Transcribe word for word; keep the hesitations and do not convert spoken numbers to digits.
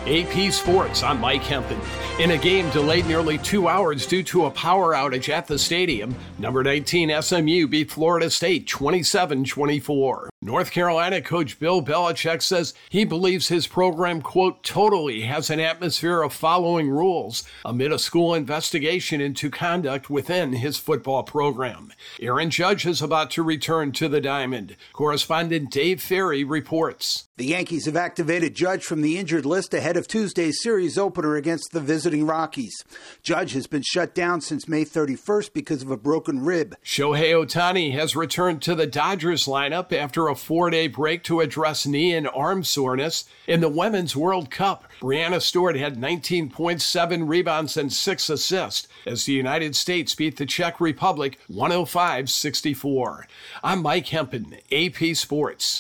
A P Sports, I'm Mike Hempen. In a game delayed nearly two hours due to a power outage at the stadium, number nineteen S M U beat Florida State twenty-seven twenty-four. North Carolina coach Bill Belichick says he believes his program, quote, totally has an atmosphere of following rules amid a school investigation into conduct within his football program. Aaron Judge is about to return to the Diamond. Correspondent Dave Ferry reports. The Yankees have activated Judge from the injured list ahead of Tuesday's series opener against the visiting Rockies. Judge has been shut down since May thirty-first because of a broken rib. Shohei Ohtani has returned to the Dodgers lineup after a four-day break to address knee and arm soreness. In the Women's World Cup, Breanna Stewart had nineteen point seven rebounds and six assists as the United States beat the Czech Republic one oh five sixty-four. I'm Mike Hempen, A P Sports.